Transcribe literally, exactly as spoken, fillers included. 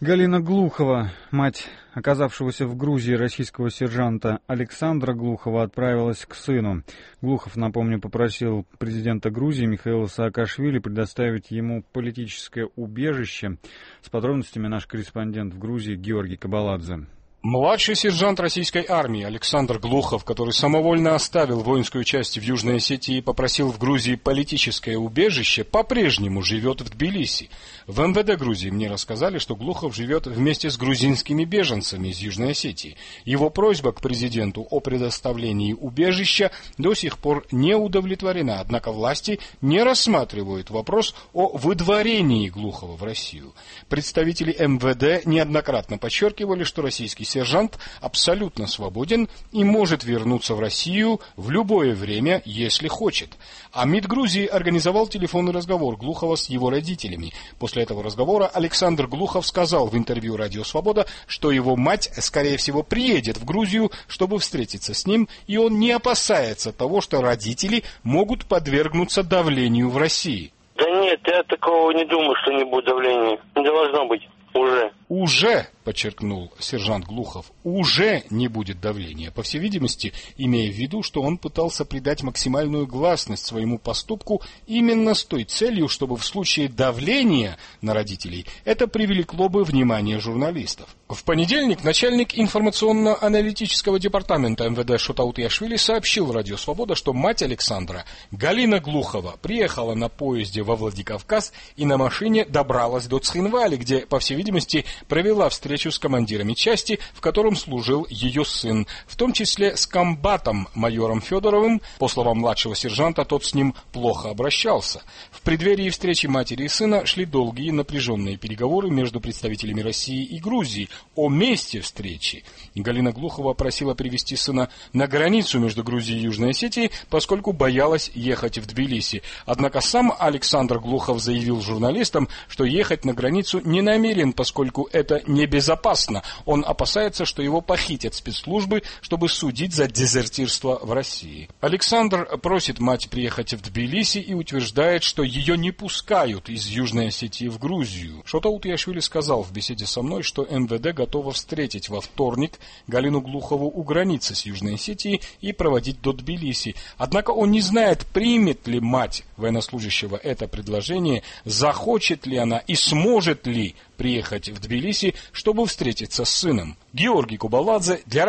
Галина Глухова, мать оказавшегося в Грузии российского сержанта Александра Глухова, отправилась к сыну. Глухов, напомню, попросил президента Грузии Михаила Саакашвили предоставить ему политическое убежище. С подробностями наш корреспондент в Грузии Георгий Кабаладзе. Младший сержант российской армии Александр Глухов, который самовольно оставил воинскую часть в Южной Осетии и попросил в Грузии политическое убежище, по-прежнему живет в Тбилиси. В эм вэ дэ Грузии мне рассказали, что Глухов живет вместе с грузинскими беженцами из Южной Осетии. Его просьба к президенту о предоставлении убежища до сих пор не удовлетворена, однако власти не рассматривают вопрос о выдворении Глухова в Россию. Представители эм вэ дэ неоднократно подчеркивали, что российский сержант абсолютно свободен и может вернуться в Россию в любое время, если хочет. А МИД Грузии организовал телефонный разговор Глухова с его родителями. После этого разговора Александр Глухов сказал в интервью «Радио Свобода», что его мать, скорее всего, приедет в Грузию, чтобы встретиться с ним, и он не опасается того, что родители могут подвергнуться давлению в России. Да нет, я такого не думаю, что не будет давления. Не должно быть. Уже. Уже, подчеркнул сержант Глухов, уже не будет давления. По всей видимости, имея в виду, что он пытался придать максимальную гласность своему поступку именно с той целью, чтобы в случае давления на родителей это привлекло бы внимание журналистов. В понедельник начальник информационно-аналитического департамента эм вэ дэ Шотаут Яшвили сообщил Радио Свобода, что мать Александра, Галина Глухова, приехала на поезде во Владикавказ и на машине добралась до Цхинвали, где, по всей видимости, провела встречу с командирами части, в котором служил ее сын, в том числе с комбатом майором Федоровым. По словам младшего сержанта, тот с ним плохо обращался. В преддверии встречи матери и сына шли долгие напряженные переговоры между представителями России и Грузии о месте встречи. Галина Глухова просила привезти сына на границу между Грузией и Южной Осетией, поскольку боялась ехать в Тбилиси. Однако сам Александр Глухов заявил журналистам, что ехать на границу не намерен, поскольку это небезопасно. Он опасается, что его похитят спецслужбы, чтобы судить за дезертирство в России. Александр просит мать приехать в Тбилиси и утверждает, что ее не пускают из Южной Осетии в Грузию. Шотаут Яшвили сказал в беседе со мной, что эм вэ дэ готова встретить во вторник Галину Глухову у границы с Южной Осетией и проводить до Тбилиси. Однако он не знает, примет ли мать военнослужащего это предложение, захочет ли она и сможет ли приехать в Тбилиси, чтобы встретиться с сыном. Георгий Кабаладзе для